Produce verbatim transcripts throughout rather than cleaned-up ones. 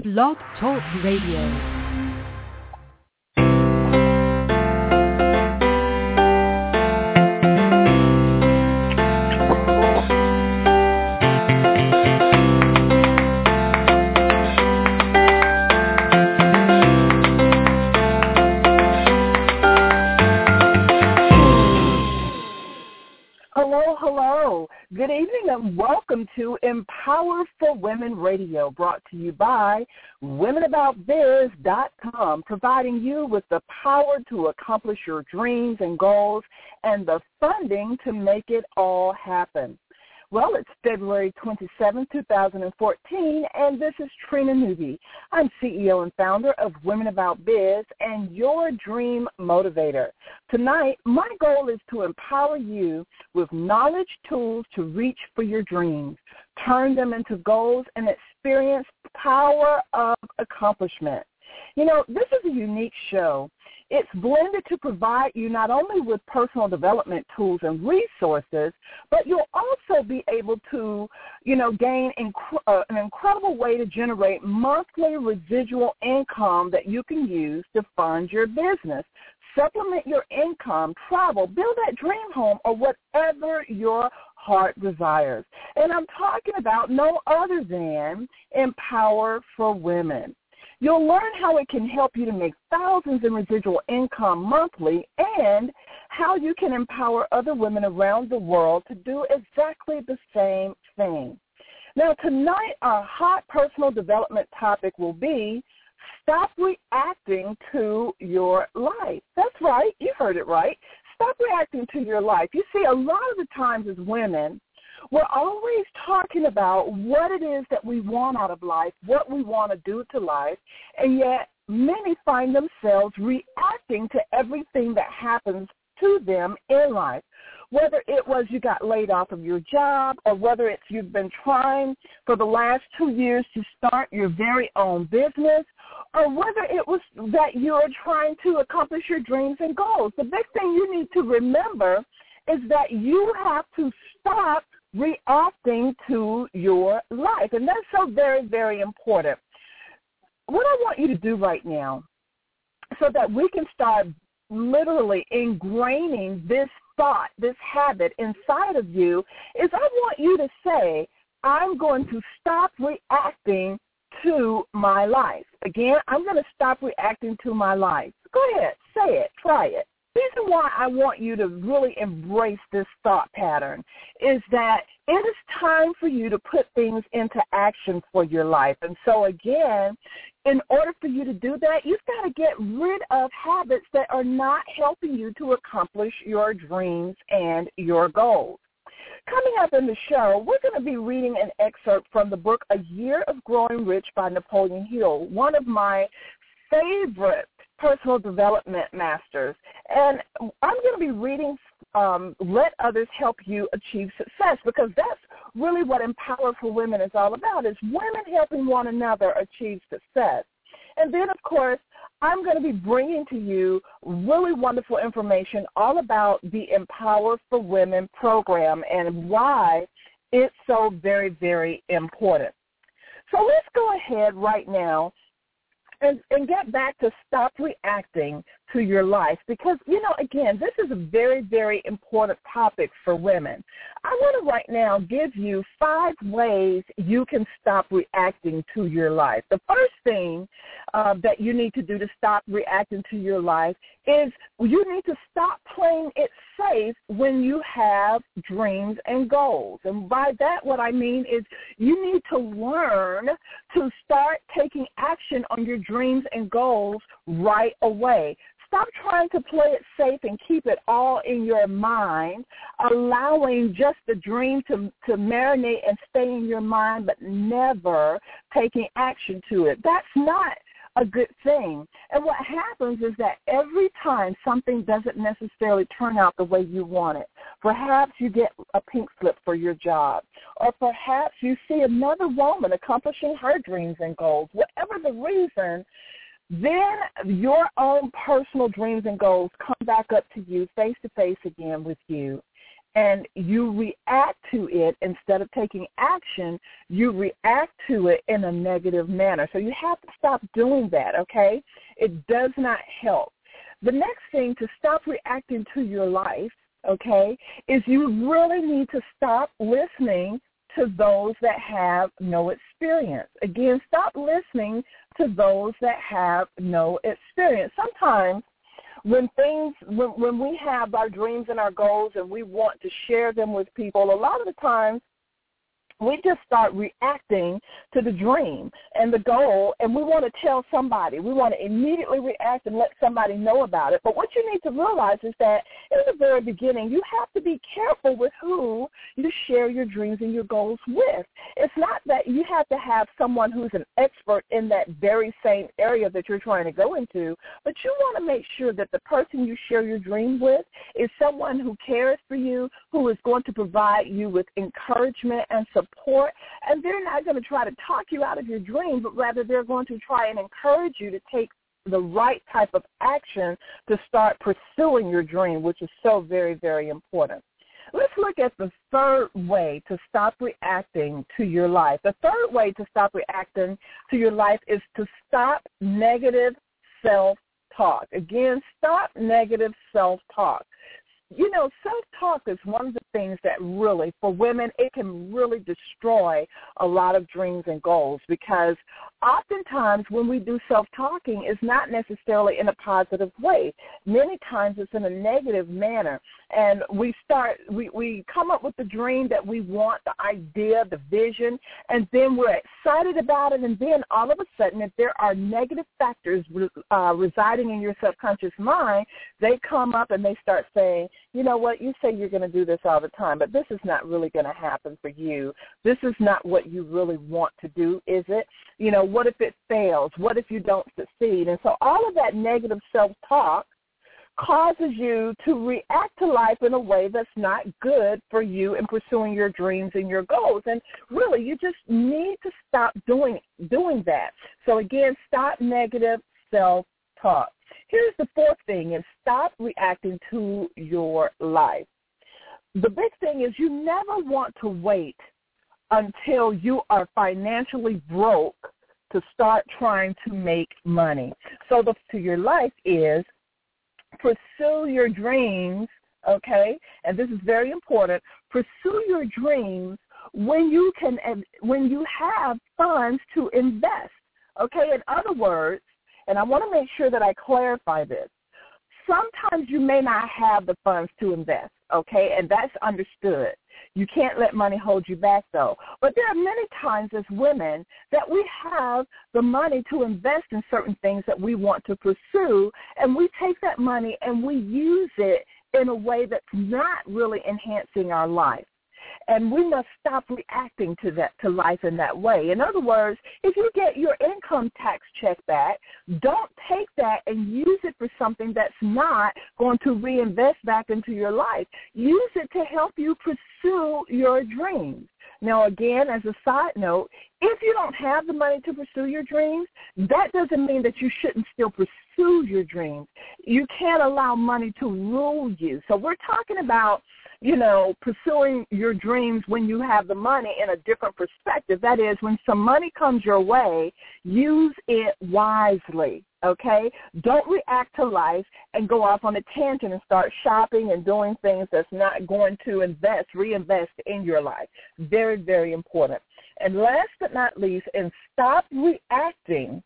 Blog Talk Radio. Good evening and welcome to Empower for Women Radio, brought to you by women about biz dot com, providing you with the power to accomplish your dreams and goals and the funding to make it all happen. Well, it's February twenty-seventh, twenty fourteen, and this is Trina Newby. I'm C E O and founder of Women About Biz and your dream motivator. Tonight, my goal is to empower you with knowledge tools to reach for your dreams, turn them into goals, and experience the power of accomplishment. You know, this is a unique show. It's blended to provide you not only with personal development tools and resources, but you'll also be able to, you know, gain inc- uh, an incredible way to generate monthly residual income that you can use to fund your business, supplement your income, travel, build that dream home, or whatever your heart desires. And I'm talking about no other than Empower for Women. You'll learn how it can help you to make thousands in residual income monthly and how you can empower other women around the world to do exactly the same thing. Now, tonight, our hot personal development topic will be stop reacting to your life. That's right. You heard it right. Stop reacting to your life. You see, a lot of the times as women, we're always talking about what it is that we want out of life, what we want to do to life, and yet many find themselves reacting to everything that happens to them in life. Whether it was you got laid off of your job, or whether it's you've been trying for the last two years to start your very own business, or whether it was that you're trying to accomplish your dreams and goals. The big thing you need to remember is that you have to stop reacting to your life. And that's so very, very important. What I want you to do right now, so that we can start literally ingraining this thought, this habit inside of you, is I want you to say, I'm going to stop reacting to my life. Again, I'm going to stop reacting to my life. Go ahead, say it, try it. The reason why I want you to really embrace this thought pattern is that it is time for you to put things into action for your life. And so, again, in order for you to do that, you've got to get rid of habits that are not helping you to accomplish your dreams and your goals. Coming up in the show, we're going to be reading an excerpt from the book A Year of Growing Rich by Napoleon Hill, one of my favorite personal development masters. And I'm going to be reading um, Let Others Help You Achieve Success, because that's really what Empower for Women is all about, is women helping one another achieve success. And then, of course, I'm going to be bringing to you really wonderful information all about the Empower for Women program and why it's so very, very important. So let's go ahead right now And, and get back to stop reacting to your life, because, you know, again, this is a very, very important topic for women. I want to right now give you five ways you can stop reacting to your life. The first thing uh, that you need to do to stop reacting to your life is you need to stop playing it safe when you have dreams and goals. And by that, what I mean is you need to learn to start taking action on your dreams and goals right away. Stop trying to play it safe and keep it all in your mind, allowing just the dream to, to marinate and stay in your mind, but never taking action to it. That's not a good thing. And what happens is that every time something doesn't necessarily turn out the way you want it, perhaps you get a pink slip for your job, or perhaps you see another woman accomplishing her dreams and goals, whatever the reason, then your own personal dreams and goals come back up to you face-to-face again with you. and you react to it instead of taking action, you react to it in a negative manner. So you have to stop doing that, okay? It does not help. The next thing to stop reacting to your life, okay, is you really need to stop listening to those that have no experience. Again, stop listening to those that have no experience. Sometimes when things, when, when we have our dreams and our goals and we want to share them with people, a lot of the times we just start reacting to the dream and the goal, and we want to tell somebody. We want to immediately react and let somebody know about it. But what you need to realize is that in the very beginning, you have to be careful with who you share your dreams and your goals with. It's not that you have to have someone who's an expert in that very same area that you're trying to go into, but you want to make sure that the person you share your dream with is someone who cares for you, who is going to provide you with encouragement and support. Support, and they're not going to try to talk you out of your dream, but rather they're going to try and encourage you to take the right type of action to start pursuing your dream, which is so very, very important. Let's look at the third way to stop reacting to your life. The third way to stop reacting to your life is to stop negative self-talk. Again, stop negative self-talk. You know, self-talk is one of the things that really, for women, it can really destroy a lot of dreams and goals, because oftentimes when we do self-talking, it's not necessarily in a positive way. Many times it's in a negative manner. And we start, we, we come up with the dream that we want, the idea, the vision, and then we're excited about it. And then all of a sudden, if there are negative factors uh, residing in your subconscious mind, they come up and they start saying, you know what, you say you're going to do this all the time, but this is not really going to happen for you. This is not what you really want to do, is it? You know, what if it fails? What if you don't succeed? And so all of that negative self-talk causes you to react to life in a way that's not good for you in pursuing your dreams and your goals. And really, you just need to stop doing doing that. So again, stop negative self-talk. Here's the fourth thing, is stop reacting to your life. The big thing is you never want to wait until you are financially broke to start trying to make money. So the to your life is pursue your dreams, okay? And this is very important. Pursue your dreams when you can, when you have funds to invest, okay? In other words, and I want to make sure that I clarify this, sometimes you may not have the funds to invest, okay? And that's understood. You can't let money hold you back, though. But there are many times as women that we have the money to invest in certain things that we want to pursue, and we take that money and we use it in a way that's not really enhancing our life. And we must stop reacting to that, to life in that way. In other words, if you get your income tax check back, don't take that and use it for something that's not going to reinvest back into your life. Use it to help you pursue your dreams. Now, again, as a side note, if you don't have the money to pursue your dreams, that doesn't mean that you shouldn't still pursue your dreams. You can't allow money to rule you. So we're talking about, you know, pursuing your dreams when you have the money in a different perspective. That is, when some money comes your way, use it wisely, okay? Don't react to life and go off on a tangent and start shopping and doing things that's not going to invest, reinvest in your life. Very, very important. And last but not least, and stop reacting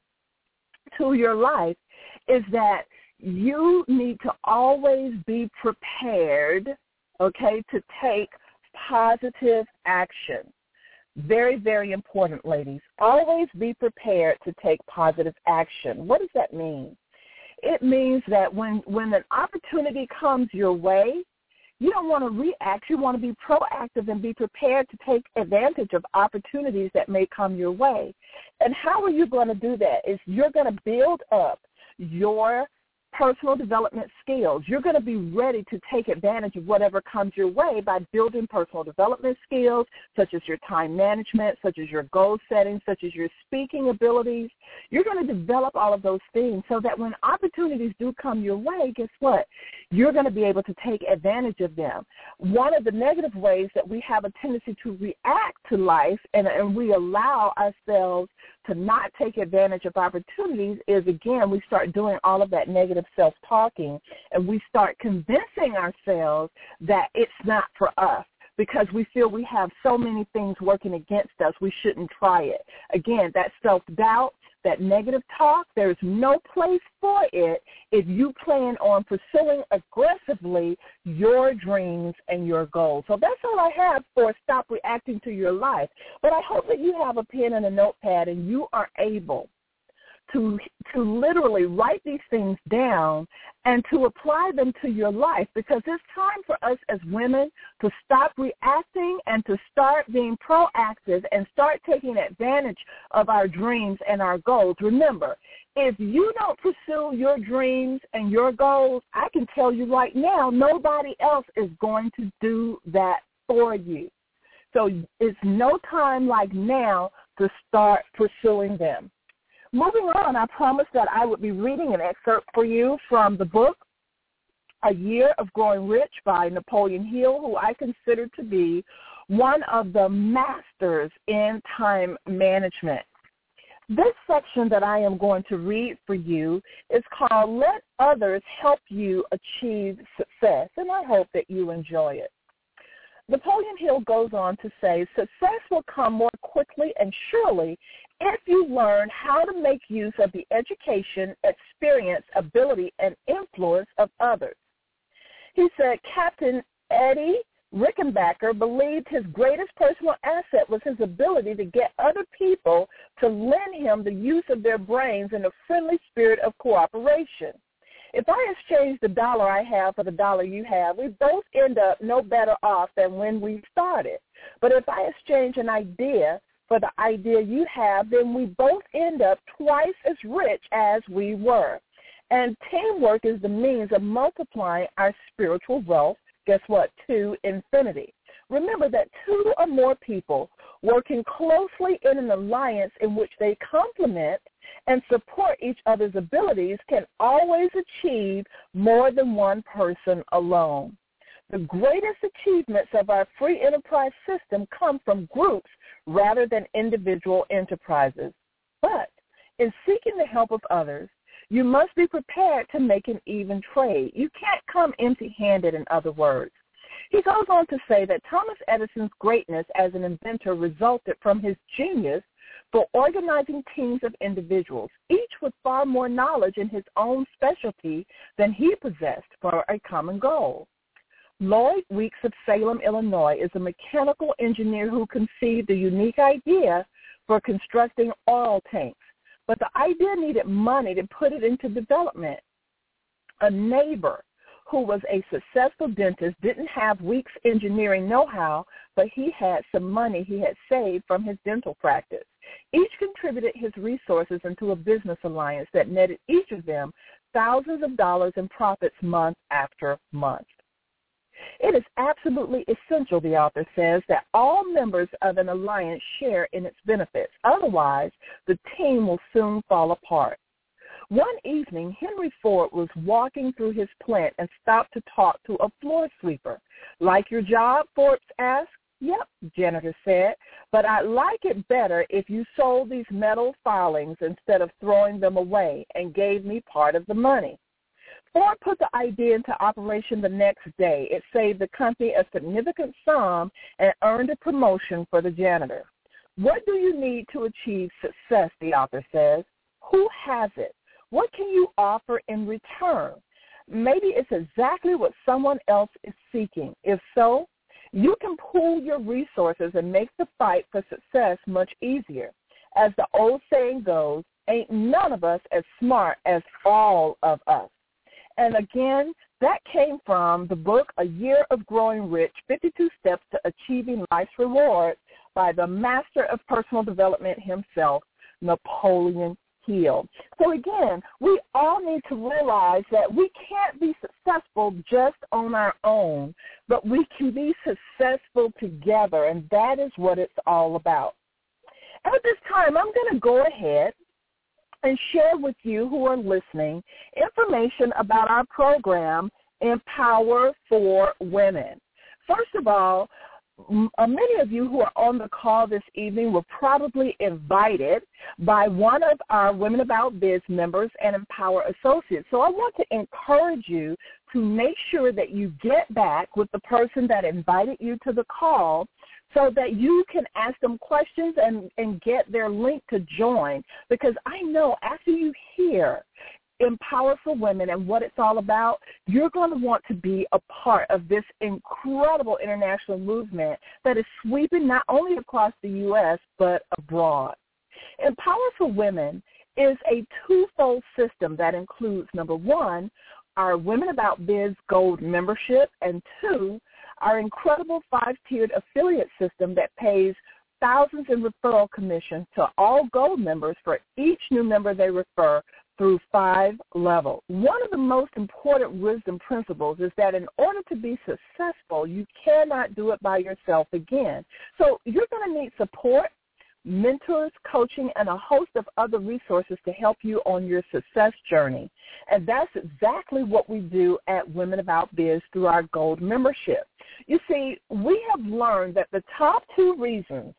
to your life, is that you need to always be prepared, okay, to take positive action. Very, very important, ladies. Always be prepared to take positive action. What does that mean? It means that when, when an opportunity comes your way, you don't want to react. You want to be proactive and be prepared to take advantage of opportunities that may come your way. And how are you going to do that? Is you're going to build up your personal development skills. You're going to be ready to take advantage of whatever comes your way by building personal development skills, such as your time management, such as your goal setting, such as your speaking abilities. You're going to develop all of those things so that when opportunities do come your way, guess what? You're going to be able to take advantage of them. One of the negative ways that we have a tendency to react to life and, and we allow ourselves to not take advantage of opportunities is, again, we start doing all of that negative self-talking, and we start convincing ourselves that it's not for us, because we feel we have so many things working against us, we shouldn't try it. Again, that self-doubt, that negative talk, there's no place for it if you plan on pursuing aggressively your dreams and your goals. So that's all I have for Stop Reacting to Your Life. But I hope that you have a pen and a notepad and you are able to to literally write these things down and to apply them to your life, because it's time for us as women to stop reacting and to start being proactive and start taking advantage of our dreams and our goals. Remember, if you don't pursue your dreams and your goals, I can tell you right now, nobody else is going to do that for you. So it's no time like now to start pursuing them. Moving on, I promised that I would be reading an excerpt for you from the book, A Year of Growing Rich by Napoleon Hill, who I consider to be one of the masters in time management. This section that I am going to read for you is called Let Others Help You Achieve Success, and I hope that you enjoy it. Napoleon Hill goes on to say, success will come more quickly and surely if you learn how to make use of the education, experience, ability, and influence of others. He said Captain Eddie Rickenbacker believed his greatest personal asset was his ability to get other people to lend him the use of their brains in a friendly spirit of cooperation. If I exchange the dollar I have for the dollar you have, we both end up no better off than when we started. But if I exchange an idea for the idea you have, then we both end up twice as rich as we were. And teamwork is the means of multiplying our spiritual wealth, guess what, to infinity. Remember that two or more people working closely in an alliance in which they complement and support each other's abilities can always achieve more than one person alone. The greatest achievements of our free enterprise system come from groups rather than individual enterprises. But in seeking the help of others, you must be prepared to make an even trade. You can't come empty-handed, in other words. He goes on to say that Thomas Edison's greatness as an inventor resulted from his genius for organizing teams of individuals, each with far more knowledge in his own specialty than he possessed, for a common goal. Lloyd Weeks of Salem, Illinois, is a mechanical engineer who conceived a unique idea for constructing oil tanks, but the idea needed money to put it into development. A neighbor who was a successful dentist didn't have Weeks' engineering know-how, but he had some money he had saved from his dental practice. Each contributed his resources into a business alliance that netted each of them thousands of dollars in profits month after month. It is absolutely essential, the author says, that all members of an alliance share in its benefits. Otherwise, the team will soon fall apart. One evening, Henry Ford was walking through his plant and stopped to talk to a floor sweeper. Like your job? Forbes asked. Yep, janitor said, but I'd like it better if you sold these metal filings instead of throwing them away and gave me part of the money. Ford put the idea into operation the next day. It saved the company a significant sum and earned a promotion for the janitor. What do you need to achieve success, the author says? Who has it? What can you offer in return? Maybe it's exactly what someone else is seeking. If so, you can pool your resources and make the fight for success much easier. As the old saying goes, ain't none of us as smart as all of us. And again, that came from the book, A Year of Growing Rich, fifty-two Steps to Achieving Life's Rewards by the master of personal development himself, Napoleon Hill. So again, we all need to realize that we can't be successful just on our own, but we can be successful together, and that is what it's all about. At this time, I'm going to go ahead and share with you who are listening information about our program, Empower for Women. First of all, m- uh, many of you who are on the call this evening were probably invited by one of our Women About Biz members and Empower Associates. So I want to encourage you to make sure that you get back with the person that invited you to the call so that you can ask them questions and, and get their link to join. Because I know after you hear Empower for Women and what it's all about, you're going to want to be a part of this incredible international movement that is sweeping not only across the U S but abroad. Empower for Women is a twofold system that includes, number one, our Women About Biz Gold membership, and two, our incredible five-tiered affiliate system that pays thousands in referral commissions to all Gold members for each new member they refer through five levels. One of the most important wisdom principles is that in order to be successful, you cannot do it by yourself again. So you're going to need support, mentors, coaching, and a host of other resources to help you on your success journey. And that's exactly what we do at Women About Biz through our Gold membership. You see, we have learned that the top two reasons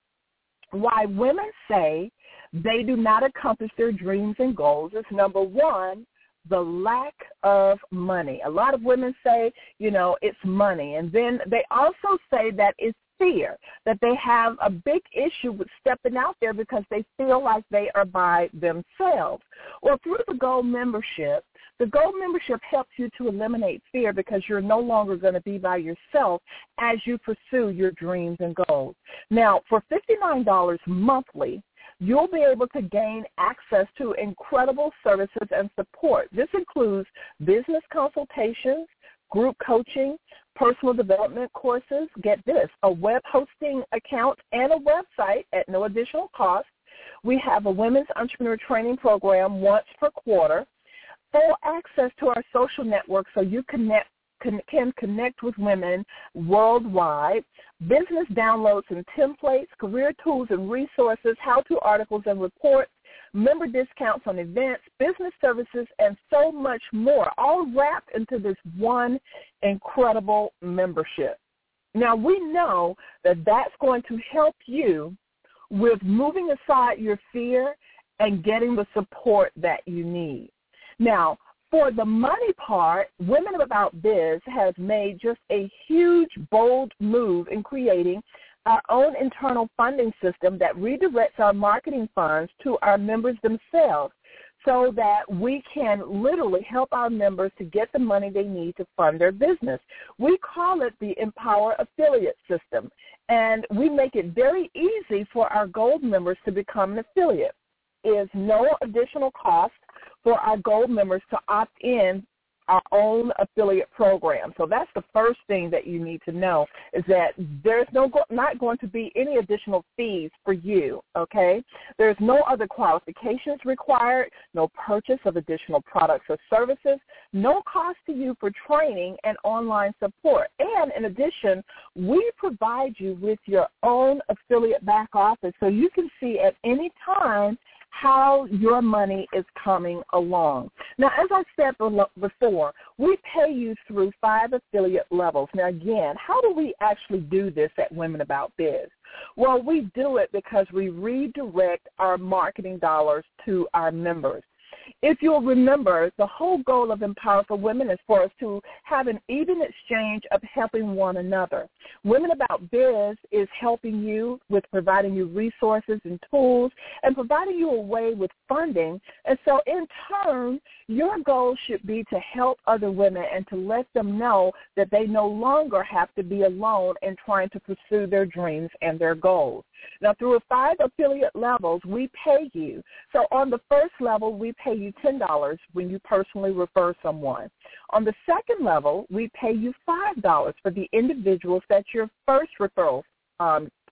why women say they do not accomplish their dreams and goals is, number one, the lack of money. A lot of women say, you know, it's money. And then they also say that it's fear, that they have a big issue with stepping out there because they feel like they are by themselves. Well, through the Gold membership, the Gold membership helps you to eliminate fear because you're no longer going to be by yourself as you pursue your dreams and goals. Now, for fifty-nine dollars monthly, you'll be able to gain access to incredible services and support. This includes business consultations, group coaching, personal development courses, get this, a web hosting account and a website at no additional cost. We have a women's entrepreneur training program once per quarter, full access to our social network so you connect, can, can connect with women worldwide, business downloads and templates, career tools and resources, how-to articles and reports, member discounts on events, business services, and so much more, all wrapped into this one incredible membership. Now, we know that that's going to help you with moving aside your fear and getting the support that you need. Now, for the money part, Women About Biz has made just a huge, bold move in creating our own internal funding system that redirects our marketing funds to our members themselves so that we can literally help our members to get the money they need to fund their business. We call it the Empower Affiliate System, and we make it very easy for our Gold members to become an affiliate. There is no additional cost for our Gold members to opt in our own affiliate program. So that's the first thing that you need to know, is that there's no not going to be any additional fees for you, okay? There's no other qualifications required, no purchase of additional products or services, no cost to you for training and online support. And in addition, we provide you with your own affiliate back office so you can see at any time how your money is coming along. Now, as I said before, we pay you through five affiliate levels. Now, again, how do we actually do this at Women About Biz? Well, we do it because we redirect our marketing dollars to our members. If you'll remember, the whole goal of Empower for Women is for us to have an even exchange of helping one another. Women About Biz is helping you with providing you resources and tools and providing you a way with funding. And so in turn, your goal should be to help other women and to let them know that they no longer have to be alone in trying to pursue their dreams and their goals. Now, through five affiliate levels, we pay you. So on the first level, we pay you ten dollars when you personally refer someone. On the second level, we pay you five dollars for the individuals that your first referral um,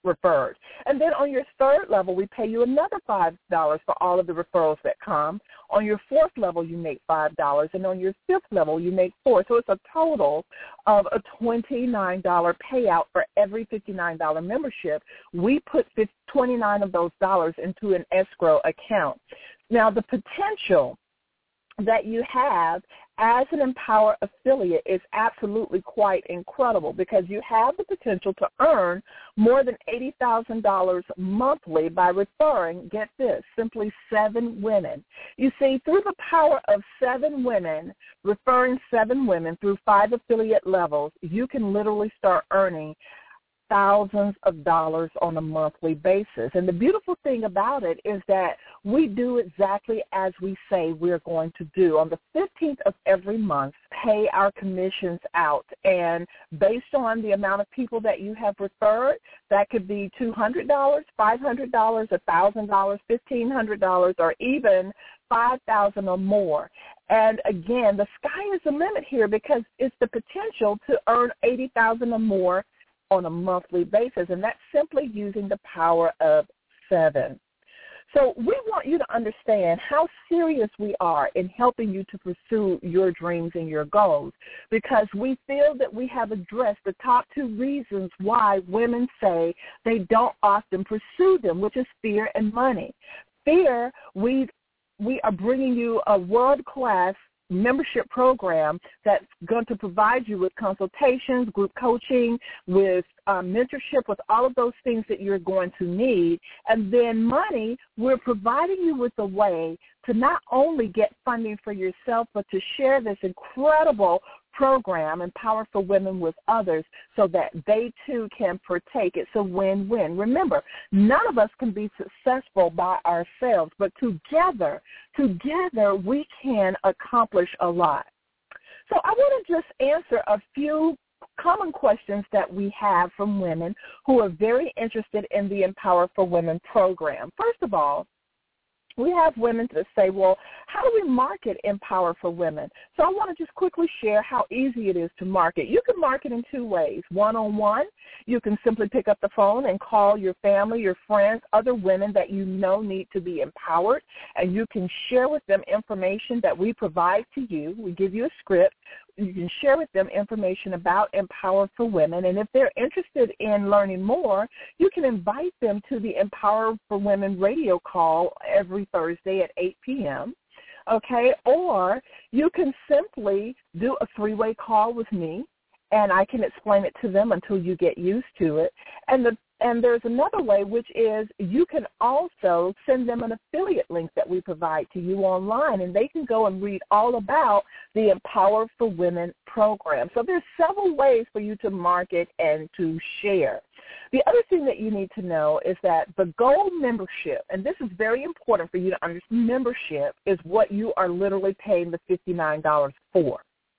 referred. And then on your third level, we pay you another five dollars for all of the referrals that come. On your fourth level, you make five dollars, and on your fifth level, you make four dollars. So it's a total of a twenty-nine dollars payout for every fifty-nine dollars membership. We put twenty-nine of those dollars into an escrow account. Now, the potential that you have as an Empower affiliate is absolutely quite incredible, because you have the potential to earn more than eighty thousand dollars monthly by referring, get this, simply seven women. You see, through the power of seven women, referring seven women through five affiliate levels, you can literally start earning thousands of dollars on a monthly basis. And the beautiful thing about it is that we do exactly as we say we're going to do. On the fifteenth of every month, pay our commissions out. And based on the amount of people that you have referred, that could be two hundred dollars, five hundred dollars, one thousand dollars, fifteen hundred dollars, or even five thousand dollars or more. And again, the sky is the limit here, because it's the potential to earn eighty thousand dollars or more on a monthly basis, and that's simply using the power of seven. So we want you to understand how serious we are in helping you to pursue your dreams and your goals, because we feel that we have addressed the top two reasons why women say they don't often pursue them, which is fear and money. Fear, we we are bringing you a world-class membership program that's going to provide you with consultations, group coaching, with uh, mentorship, with all of those things that you're going to need. And then money, we're providing you with a way to not only get funding for yourself, but to share this incredible program, Empower for Women, with others so that they too can partake. It's a win-win. Remember, none of us can be successful by ourselves, but together, together we can accomplish a lot. So I want to just answer a few common questions that we have from women who are very interested in the Empower for Women program. First of all, we have women that say, well, how do we market Empower for Women? So I want to just quickly share how easy it is to market. You can market in two ways. One-on-one, you can simply pick up the phone and call your family, your friends, other women that you know need to be empowered, and you can share with them information that we provide to you. We give you a script. You can share with them information about Empower for Women, and if they're interested in learning more, you can invite them to the Empower for Women radio call every Thursday at eight p.m., okay? Or you can simply do a three-way call with me, and I can explain it to them until you get used to it. And the And there's another way, which is you can also send them an affiliate link that we provide to you online, and they can go and read all about the Empower for Women program. So there's several ways for you to market and to share. The other thing that you need to know is that the Gold membership, and this is very important for you to understand, membership is what you are literally paying the fifty-nine dollars for.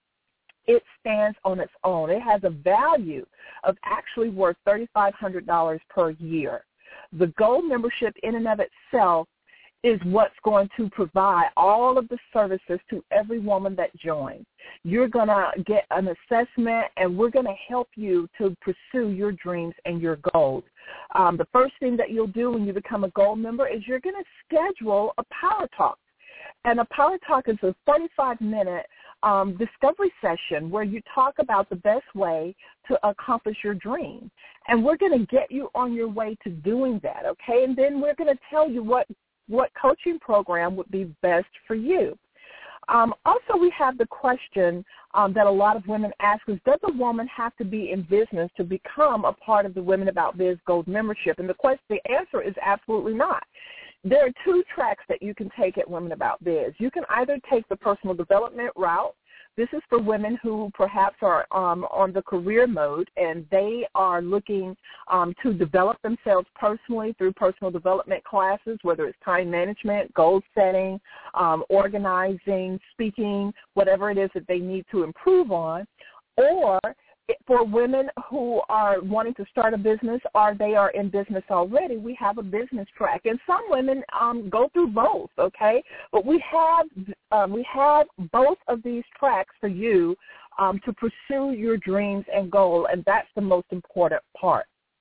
It stands on its own. It has a value of actually worth three thousand five hundred dollars per year. The Gold membership in and of itself is what's going to provide all of the services to every woman that joins. You're going to get an assessment, and we're going to help you to pursue your dreams and your goals. Um, the first thing that you'll do when you become a Gold member is you're going to schedule a Power Talk. And a Power Talk is a forty-five minute um, discovery session where you talk about the best way to accomplish your dream. And we're going to get you on your way to doing that, okay? And then we're going to tell you what, what coaching program would be best for you. Um, also, we have the question um, that a lot of women ask is, does a woman have to be in business to become a part of the Women About Biz Gold membership? And the question, the answer is absolutely not. There are two tracks that you can take at Women About Biz. You can either take the personal development route. This is for women who perhaps are um, on the career mode, and they are looking um, to develop themselves personally through personal development classes, whether it's time management, goal setting, um, organizing, speaking, whatever it is that they need to improve on. Or for women who are wanting to start a business or they are in business already, we have a business track. And some women um, go through both, okay? But we have um, we have both of these tracks for you um, to pursue your dreams and goal, and that's the most important part.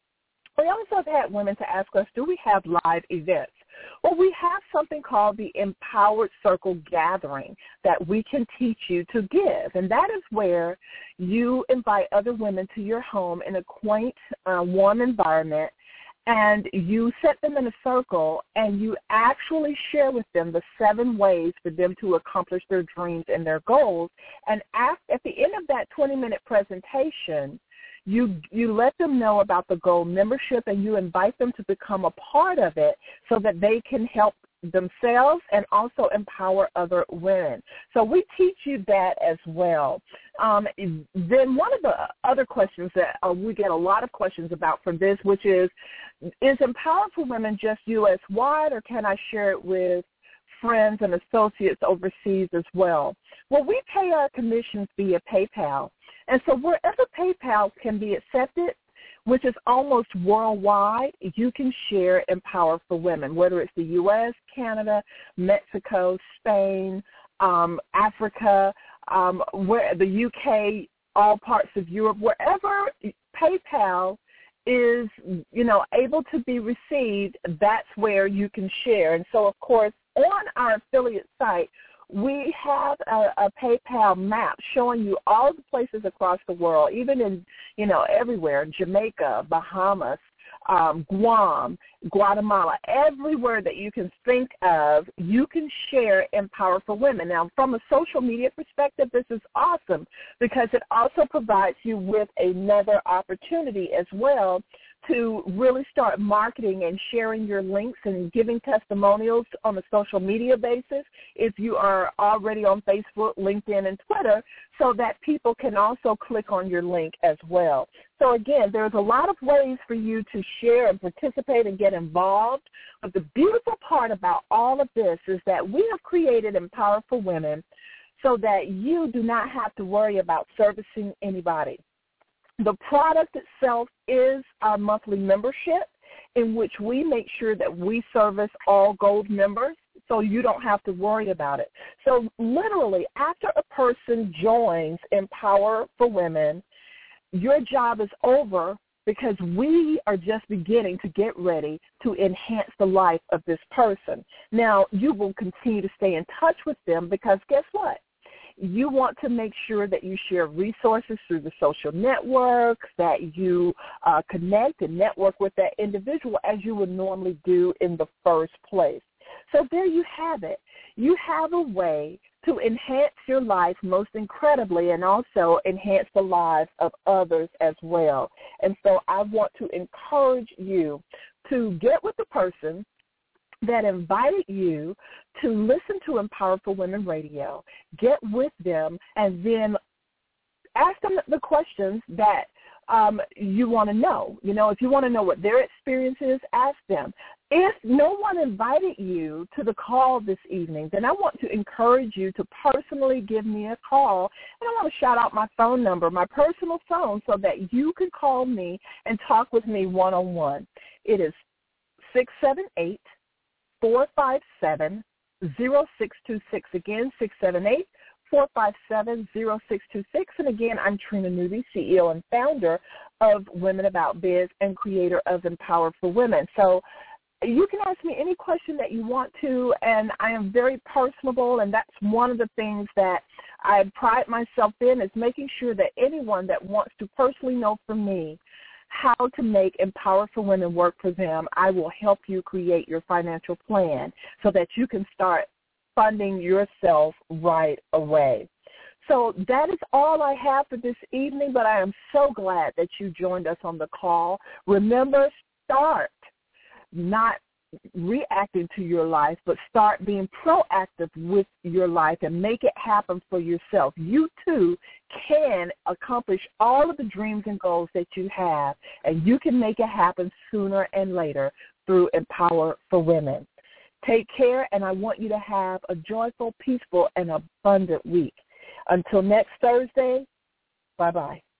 We also have had women to ask us, do we have live events? Well, we have something called the Empowered Circle Gathering that we can teach you to give, and that is where you invite other women to your home in a quaint, uh, warm environment, and you set them in a circle, and you actually share with them the seven ways for them to accomplish their dreams and their goals. And at, at the end of that twenty-minute presentation, you you let them know about the gold membership, and you invite them to become a part of it so that they can help themselves and also empower other women. So we teach you that as well. Um, then one of the other questions that uh, we get a lot of questions about from this, which is, is Empower for Women just U S-wide, or can I share it with friends and associates overseas as well? Well, we pay our commissions via PayPal. And so wherever PayPal can be accepted, which is almost worldwide, you can share Empower for Women, whether it's the U S, Canada, Mexico, Spain, um, Africa, um, where the U K, all parts of Europe, wherever PayPal is, you know, able to be received, that's where you can share. And so, of course, on our affiliate site, we have a, a PayPal map showing you all the places across the world, even in, you know, everywhere, Jamaica, Bahamas, um, Guam, Guatemala, everywhere that you can think of, you can share Empower for Women. Now, from a social media perspective, this is awesome because it also provides you with another opportunity as well to really start marketing and sharing your links and giving testimonials on a social media basis if you are already on Facebook, LinkedIn, and Twitter, so that people can also click on your link as well. So, again, there's a lot of ways for you to share and participate and get involved. But the beautiful part about all of this is that we have created Empower for Women so that you do not have to worry about servicing anybody. The product itself is our monthly membership, in which we make sure that we service all gold members, so you don't have to worry about it. So literally, after a person joins Empower for Women, your job is over because we are just beginning to get ready to enhance the life of this person. Now, you will continue to stay in touch with them because guess what? You want to make sure that you share resources through the social networks, that you uh, connect and network with that individual as you would normally do in the first place. So there you have it. You have a way to enhance your life most incredibly and also enhance the lives of others as well. And so I want to encourage you to get with the person that invited you to listen to Empower for Women Radio, get with them, and then ask them the questions that um, you want to know. You know, if you want to know what their experience is, ask them. If no one invited you to the call this evening, then I want to encourage you to personally give me a call. And I want to shout out my phone number, my personal phone, so that you can call me and talk with me one-on-one. It is six seven eight, four five seven, zero six two six. Again, six seven eight, four five seven, zero six two six. And again, I'm Trina Newby, C E O and founder of Women About Biz and creator of Empower for Women. So you can ask me any question that you want to, and I am very personable, and that's one of the things that I pride myself in, is making sure that anyone that wants to personally know from me how to make Empower for Women work for them, I will help you create your financial plan so that you can start funding yourself right away. So that is all I have for this evening, but I am so glad that you joined us on the call. Remember, start not reacting to your life, but start being proactive with your life and make it happen for yourself. You, too, can accomplish all of the dreams and goals that you have, and you can make it happen sooner and later through Empower for Women. Take care, and I want you to have a joyful, peaceful, and abundant week. Until next Thursday, bye-bye.